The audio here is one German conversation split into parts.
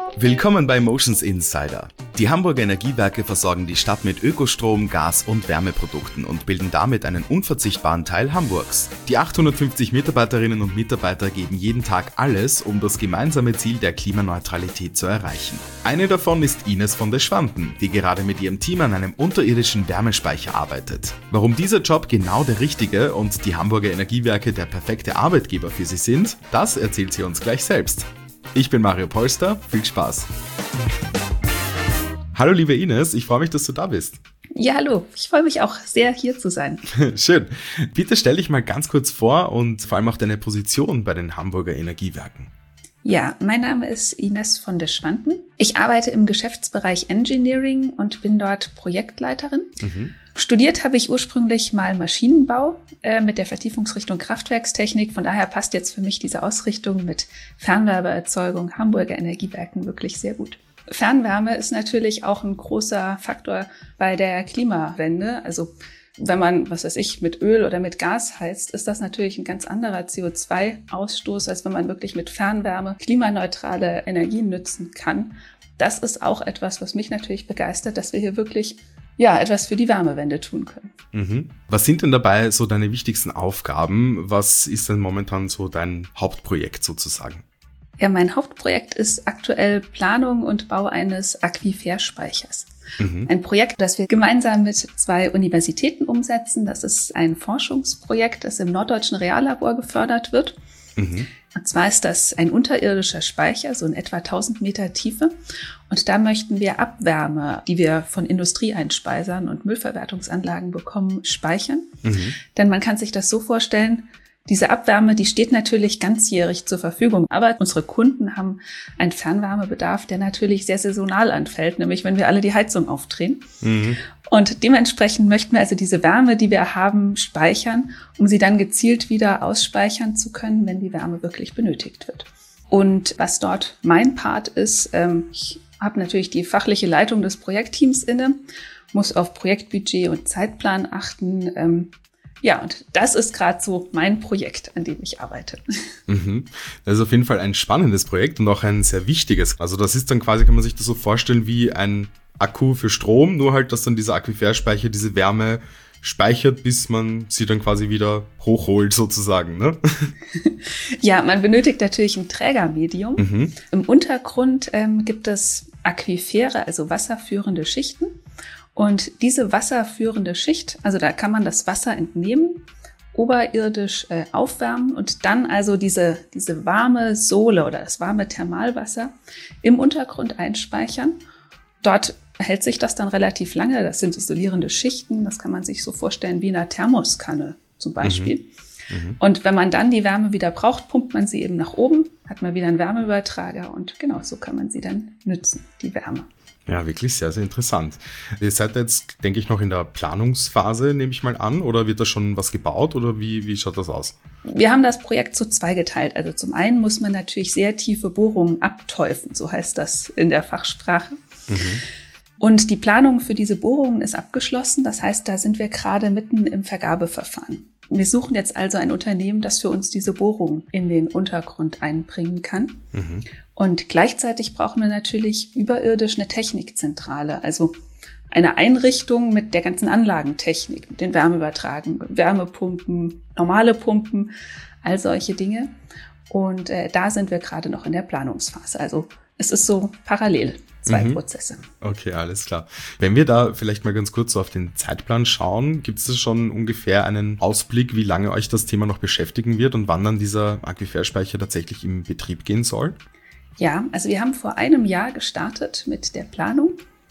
Willkommen bei Motions Insider. Die Hamburger Energiewerke versorgen die Stadt mit Ökostrom, Gas- und Wärmeprodukten und bilden damit einen unverzichtbaren Teil Hamburgs. Die 850 Mitarbeiterinnen und Mitarbeiter geben jeden Tag alles, um das gemeinsame Ziel der Klimaneutralität zu erreichen. Eine davon ist Ines von der Schwanten, die gerade mit ihrem Team an einem unterirdischen Wärmespeicher arbeitet. Warum dieser Job genau der richtige und die Hamburger Energiewerke der perfekte Arbeitgeber für sie sind, das erzählt sie uns gleich selbst. Ich bin Mario Polster, viel Spaß. Hallo liebe Ines, ich freue mich, dass du da bist. Ja, hallo, ich freue mich auch sehr, hier zu sein. Schön. Bitte stell dich mal ganz kurz vor und vor allem auch deine Position bei den Hamburger Energiewerken. Ja, mein Name ist Ines von der Schwanten. Ich arbeite im Geschäftsbereich Engineering und bin dort Projektleiterin. Studiert habe ich ursprünglich mal Maschinenbau mit der Vertiefungsrichtung Kraftwerkstechnik. Von daher passt jetzt für mich diese Ausrichtung mit Fernwärmeerzeugung Hamburger Energiewerken wirklich sehr gut. Fernwärme ist natürlich auch ein großer Faktor bei der Klimawende. Also wenn man, mit Öl oder mit Gas heizt, ist das natürlich ein ganz anderer CO2-Ausstoß, als wenn man wirklich mit Fernwärme klimaneutrale Energien nutzen kann. Das ist auch etwas, was mich natürlich begeistert, dass wir hier wirklich etwas für die Wärmewende tun können. Was sind denn dabei so deine wichtigsten Aufgaben? Was ist denn momentan so dein Hauptprojekt sozusagen? Ja, mein Hauptprojekt ist aktuell Planung und Bau eines Aquiferspeichers. Ein Projekt, das wir gemeinsam mit 2 Universitäten umsetzen. Das ist ein Forschungsprojekt, das im Norddeutschen Reallabor gefördert wird. Und zwar ist das ein unterirdischer Speicher, so in etwa 1000 Meter Tiefe. Und da möchten wir Abwärme, die wir von Industrieeinspeisern und Müllverwertungsanlagen bekommen, speichern. Denn man kann sich das so vorstellen, diese Abwärme, die steht natürlich ganzjährig zur Verfügung. Aber unsere Kunden haben einen Fernwärmebedarf, der natürlich sehr saisonal anfällt, nämlich wenn wir alle die Heizung aufdrehen. Und dementsprechend möchten wir also diese Wärme, die wir haben, speichern, um sie dann gezielt wieder ausspeichern zu können, wenn die Wärme wirklich benötigt wird. Und was dort mein Part ist, ich habe natürlich die fachliche Leitung des Projektteams inne, muss auf Projektbudget und Zeitplan achten. Und das ist gerade so mein Projekt, an dem ich arbeite. Das ist auf jeden Fall ein spannendes Projekt und auch ein sehr wichtiges. Also das ist dann quasi, kann man sich das so vorstellen, wie ein Akku für Strom, nur halt, dass dann dieser Aquiferspeicher diese Wärme speichert, bis man sie dann quasi wieder hochholt sozusagen, ne? Ja, man benötigt natürlich ein Trägermedium. Im Untergrund gibt es Aquifere, also wasserführende Schichten. Und diese wasserführende Schicht, also da kann man das Wasser entnehmen, oberirdisch aufwärmen und dann also diese warme Sohle oder das warme Thermalwasser im Untergrund einspeichern. Dort hält sich das dann relativ lange. Das sind isolierende Schichten. Das kann man sich so vorstellen wie in einer Thermoskanne zum Beispiel. Und wenn man dann die Wärme wieder braucht, pumpt man sie eben nach oben, hat man wieder einen Wärmeübertrager und genau so kann man sie dann nutzen, die Wärme. Ja, wirklich sehr, sehr interessant. Ihr seid jetzt, denke ich, noch in der Planungsphase, nehme ich mal an, oder wird da schon was gebaut oder wie schaut das aus? Wir haben das Projekt zu 2 geteilt. Also zum einen muss man natürlich sehr tiefe Bohrungen abteufen, so heißt das in der Fachsprache. Und die Planung für diese Bohrungen ist abgeschlossen. Das heißt, da sind wir gerade mitten im Vergabeverfahren. Wir suchen jetzt also ein Unternehmen, das für uns diese Bohrungen in den Untergrund einbringen kann. Und gleichzeitig brauchen wir natürlich überirdisch eine Technikzentrale, also eine Einrichtung mit der ganzen Anlagentechnik, mit den Wärmeübertragen, Wärmepumpen, normale Pumpen, all solche Dinge. Und da sind wir gerade noch in der Planungsphase. Also es ist so parallel. 2 Prozesse. Okay, alles klar. Wenn wir da vielleicht mal ganz kurz so auf den Zeitplan schauen, gibt es schon ungefähr einen Ausblick, wie lange euch das Thema noch beschäftigen wird und wann dann dieser Aquiferspeicher tatsächlich in Betrieb gehen soll? Ja, also wir haben vor einem Jahr gestartet mit der Planung.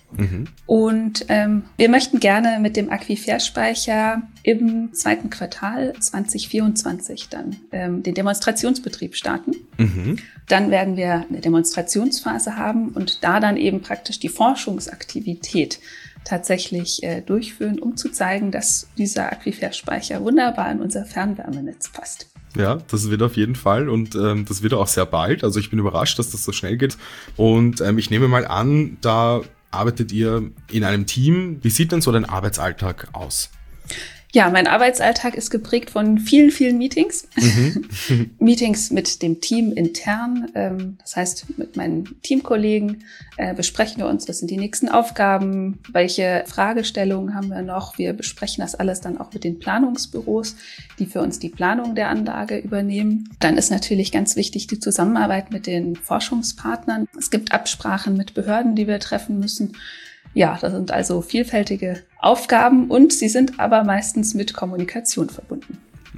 Und wir möchten gerne mit dem Aquiferspeicher im 2. Quartal 2024 dann den Demonstrationsbetrieb starten. Dann werden wir eine Demonstrationsphase haben und da dann eben praktisch die Forschungsaktivität tatsächlich durchführen, um zu zeigen, dass dieser Aquiferspeicher wunderbar in unser Fernwärmenetz passt. Ja, das wird auf jeden Fall und das wird auch sehr bald. Also ich bin überrascht, dass das so schnell geht und ich nehme mal an, da arbeitet ihr in einem Team. Wie sieht denn so dein Arbeitsalltag aus? Ja, mein Arbeitsalltag ist geprägt von vielen, vielen Meetings. Meetings mit dem Team intern. Das heißt, mit meinen Teamkollegen besprechen wir uns, was sind die nächsten Aufgaben, welche Fragestellungen haben wir noch. Wir besprechen das alles dann auch mit den Planungsbüros, die für uns die Planung der Anlage übernehmen. Dann ist natürlich ganz wichtig die Zusammenarbeit mit den Forschungspartnern. Es gibt Absprachen mit Behörden, die wir treffen müssen. Ja, das sind also vielfältige Aufgaben und sie sind aber meistens mit Kommunikation verbunden.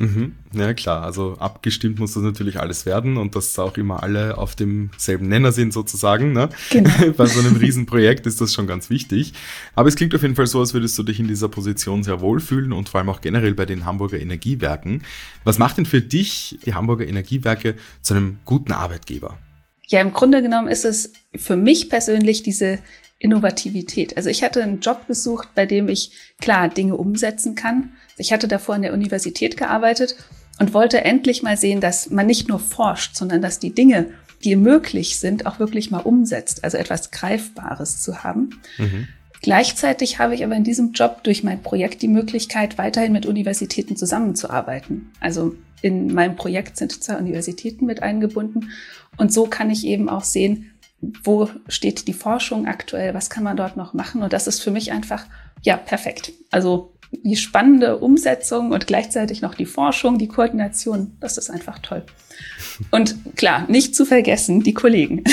Ja klar, also abgestimmt muss das natürlich alles werden und dass auch immer alle auf demselben Nenner sind sozusagen. Ne? Genau. Bei so einem Riesenprojekt ist das schon ganz wichtig. Aber es klingt auf jeden Fall so, als würdest du dich in dieser Position sehr wohlfühlen und vor allem auch generell bei den Hamburger Energiewerken. Was macht denn für dich die Hamburger Energiewerke zu einem guten Arbeitgeber? Ja, im Grunde genommen ist es für mich persönlich diese Innovativität. Also ich hatte einen Job gesucht, bei dem ich klar Dinge umsetzen kann. Ich hatte davor an der Universität gearbeitet und wollte endlich mal sehen, dass man nicht nur forscht, sondern dass die Dinge, die möglich sind, auch wirklich mal umsetzt. Also etwas Greifbares zu haben. Gleichzeitig habe ich aber in diesem Job durch mein Projekt die Möglichkeit, weiterhin mit Universitäten zusammenzuarbeiten. Also in meinem Projekt sind 2 Universitäten mit eingebunden. Und so kann ich eben auch sehen, wo steht die Forschung aktuell, was kann man dort noch machen? Und das ist für mich einfach, ja, perfekt. Also die spannende Umsetzung und gleichzeitig noch die Forschung, die Koordination, das ist einfach toll. Und klar, nicht zu vergessen, die Kollegen.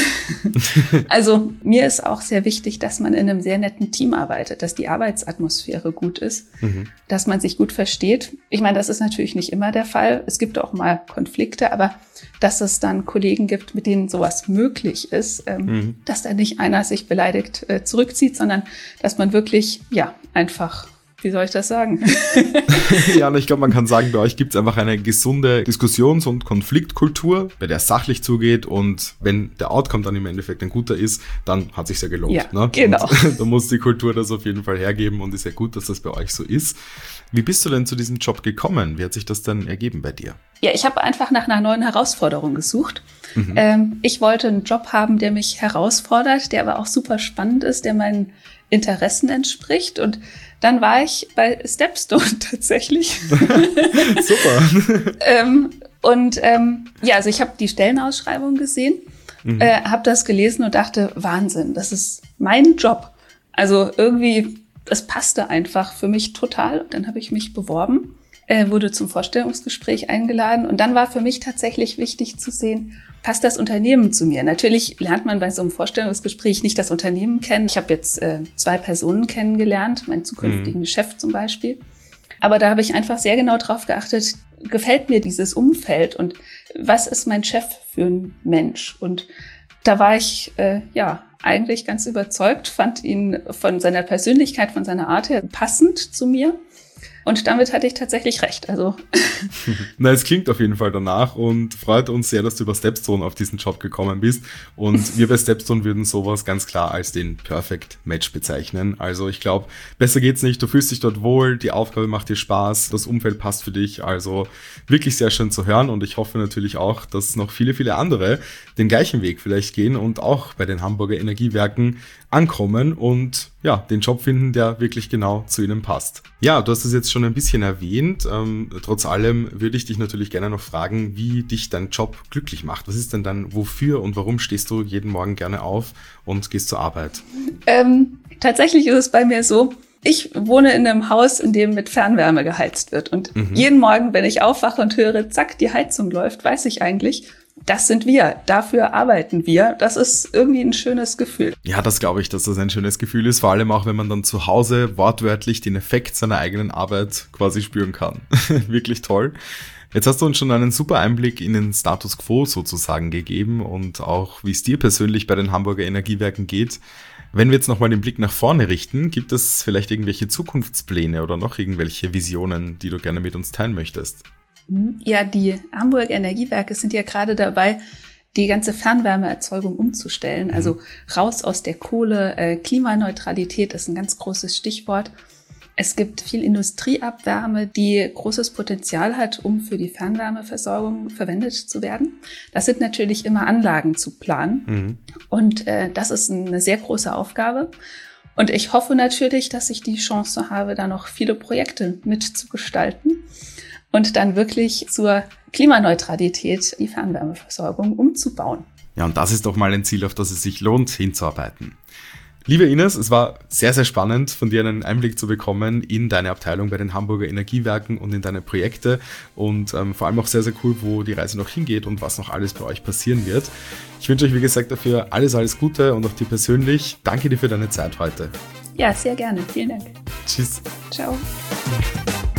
Also mir ist auch sehr wichtig, dass man in einem sehr netten Team arbeitet, dass die Arbeitsatmosphäre gut ist, dass man sich gut versteht. Ich meine, das ist natürlich nicht immer der Fall. Es gibt auch mal Konflikte, aber dass es dann Kollegen gibt, mit denen sowas möglich ist, dass da nicht einer sich beleidigt zurückzieht, sondern dass man wirklich, ja, einfach, wie soll ich das sagen? Ja, und ich glaube, man kann sagen, bei euch gibt es einfach eine gesunde Diskussions- und Konfliktkultur, bei der es sachlich zugeht und wenn der Outcome dann im Endeffekt ein guter ist, dann hat es sich ja gelohnt. Ja, ne? Genau. Da muss die Kultur das auf jeden Fall hergeben und ist ja gut, dass das bei euch so ist. Wie bist du denn zu diesem Job gekommen? Wie hat sich das dann ergeben bei dir? Ja, ich habe einfach nach einer neuen Herausforderung gesucht. Ich wollte einen Job haben, der mich herausfordert, der aber auch super spannend ist, der meinen Interessen entspricht. Und dann war ich bei Stepstone tatsächlich. Super. Ja, also ich habe die Stellenausschreibung gesehen, habe das gelesen und dachte, Wahnsinn, das ist mein Job. Also irgendwie, das passte einfach für mich total. Und dann habe ich mich beworben, wurde zum Vorstellungsgespräch eingeladen. Und dann war für mich tatsächlich wichtig zu sehen, passt das Unternehmen zu mir? Natürlich lernt man bei so einem Vorstellungsgespräch nicht das Unternehmen kennen. Ich habe jetzt 2 Personen kennengelernt, meinen zukünftigen Chef zum Beispiel. Aber da habe ich einfach sehr genau drauf geachtet, gefällt mir dieses Umfeld und was ist mein Chef für ein Mensch? Und da war ich eigentlich ganz überzeugt, fand ihn von seiner Persönlichkeit, von seiner Art her passend zu mir. Und damit hatte ich tatsächlich recht. Also Na, es klingt auf jeden Fall danach und freut uns sehr, dass du über Stepstone auf diesen Job gekommen bist. Und wir bei Stepstone würden sowas ganz klar als den Perfect Match bezeichnen. Also ich glaube, besser geht's nicht. Du fühlst dich dort wohl, die Aufgabe macht dir Spaß, das Umfeld passt für dich. Also wirklich sehr schön zu hören und ich hoffe natürlich auch, dass noch viele, viele andere den gleichen Weg vielleicht gehen und auch bei den Hamburger Energiewerken ankommen und ja, den Job finden, der wirklich genau zu ihnen passt. Ja, du hast es jetzt schon ein bisschen erwähnt. Trotz allem würde ich dich natürlich gerne noch fragen, wie dich dein Job glücklich macht. Was ist denn dann, wofür und warum stehst du jeden Morgen gerne auf und gehst zur Arbeit? Tatsächlich ist es bei mir so, ich wohne in einem Haus, in dem mit Fernwärme geheizt wird. Und jeden Morgen, wenn ich aufwache und höre, zack, die Heizung läuft, weiß ich eigentlich, das sind wir, dafür arbeiten wir. Das ist irgendwie ein schönes Gefühl. Ja, das glaube ich, dass das ein schönes Gefühl ist, vor allem auch, wenn man dann zu Hause wortwörtlich den Effekt seiner eigenen Arbeit quasi spüren kann. Wirklich toll. Jetzt hast du uns schon einen super Einblick in den Status Quo sozusagen gegeben und auch, wie es dir persönlich bei den Hamburger Energiewerken geht. Wenn wir jetzt nochmal den Blick nach vorne richten, gibt es vielleicht irgendwelche Zukunftspläne oder noch irgendwelche Visionen, die du gerne mit uns teilen möchtest? Ja, die Hamburger Energiewerke sind ja gerade dabei, die ganze Fernwärmeerzeugung umzustellen. Also raus aus der Kohle. Klimaneutralität ist ein ganz großes Stichwort. Es gibt viel Industrieabwärme, die großes Potenzial hat, um für die Fernwärmeversorgung verwendet zu werden. Das sind natürlich immer Anlagen zu planen. Und das ist eine sehr große Aufgabe. Und ich hoffe natürlich, dass ich die Chance habe, da noch viele Projekte mitzugestalten und dann wirklich zur Klimaneutralität die Fernwärmeversorgung umzubauen. Ja, und das ist doch mal ein Ziel, auf das es sich lohnt, hinzuarbeiten. Liebe Ines, es war sehr, sehr spannend, von dir einen Einblick zu bekommen in deine Abteilung bei den Hamburger Energiewerken und in deine Projekte und vor allem auch sehr, sehr cool, wo die Reise noch hingeht und was noch alles bei euch passieren wird. Ich wünsche euch, wie gesagt, dafür alles, alles Gute und auch dir persönlich. Danke dir für deine Zeit heute. Ja, sehr gerne. Vielen Dank. Tschüss. Ciao.